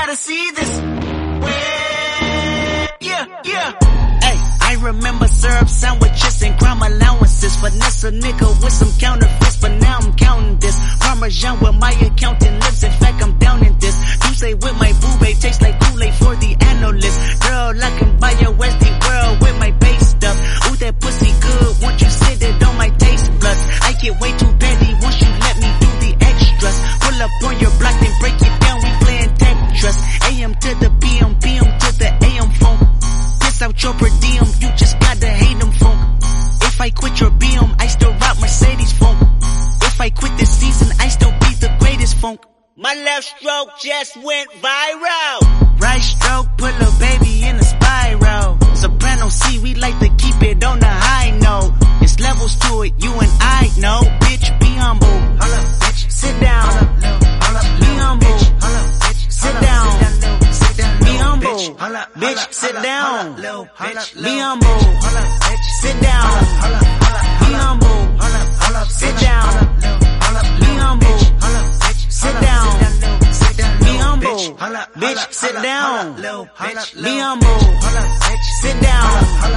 gotta see this. Yeah. Hey, I remember syrup sandwiches and crime allowances. Finesse a nigga with some counterfeits, but now I'm counting this. Parmesan with my accountant lips, in fact I'm down in this. You say with my boo babe, tastes like Kool-Aid for the analyst. Girl, I can buy your Westie world with my base stuff. Ooh, that pussy good, won't you sit it on my taste buds? I get way too petty once you let me do the extras. Pull up on your block and break it down, we playing Tetris. AM to the PM, PM to the AM phone. Piss out your per diem, you just gotta hate them funk. If I quit your BM, I still rock Mercedes funk. If I quit this season, I still be the greatest funk. My left stroke just went viral. Right stroke put a baby in a spiral. Soprano C, we like to keep it on the high note. It's levels to it, you and I know. Bitch, be humble. Bitch, sit down. Be humble. Sit down. Be humble. Bitch, sit down. Be humble. Sit down. Be humble. Sit down. Be humble. Sit down. Be humble. Bitch, sit down. Be humble. Sit down.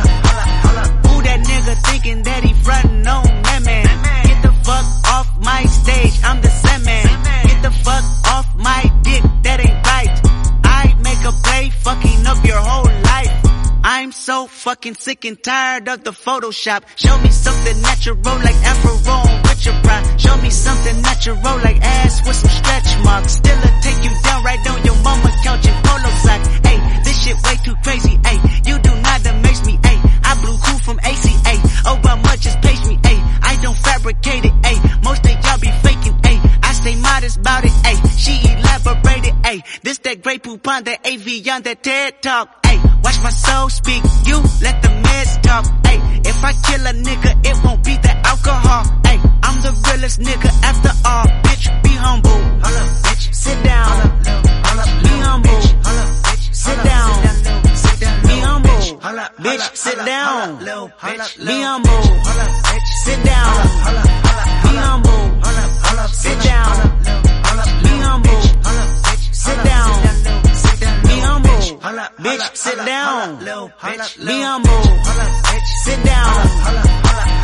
Who that nigga thinking that he frontin' on that man? Get the fuck off my stage, I'm the Sandman. Get the fuck off my dick, that ain't right. I make a play, fucking up your whole life. I'm so fucking sick and tired of the Photoshop. Show me something natural like Afro with your pride. Show me something natural like ass with some stretch marks. Still'll take you down right on your mama couch in polo socks. Ayy, this shit way too crazy, ayy. You do not amaze me, ayy. I blew cool from ACA. Obama just paged me, ayy. I don't fabricate it, ayy. Most of y'all be faking, ayy. I stay modest about it, ayy. She elaborated, ayy. This that Grey Poupon, that AV on that TED Talk, ayy. Watch my soul speak, you let the meds talk, ayy. If I kill a nigga, it won't be the alcohol, ayy. I'm the realest nigga after all, bitch, be humble. Bitch, sit down. Be humble. Sit down. Be humble. Bitch, sit down. Be humble. Sit down. Be humble. Sit down. Be humble. Sit down. Be humble. Bitch, sit down. Be humble. Sit down.